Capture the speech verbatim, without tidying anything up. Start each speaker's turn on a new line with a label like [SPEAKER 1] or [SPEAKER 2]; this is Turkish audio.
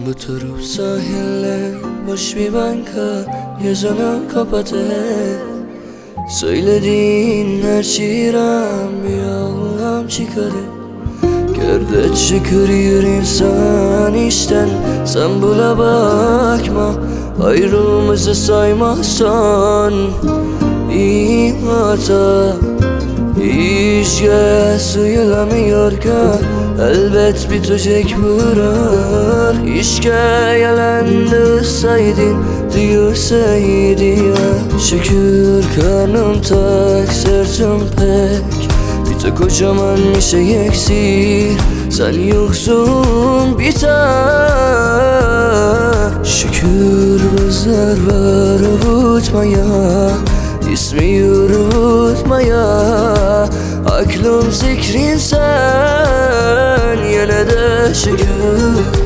[SPEAKER 1] Bu taraf sahiller boş bir banka, yazanı kapadı. Söylediğin her şeyden bir anlam çıkarır. Gör çıkır yürü insan işten, sen buna bakma. Ayrılmazı saymazsan iyi hata. İşe sıyılamıyor ki elbet bitecek burar. İşke yalandı saydın diyorsaydı ya. Şükür karnım tok, sırtım pek, bir tek kocaman bir şey eksik. Sen yoksun bir tek. Şükür bizler var unutmaya, İsmi unutmaya. Aklım zikrin sen, yine de şükür.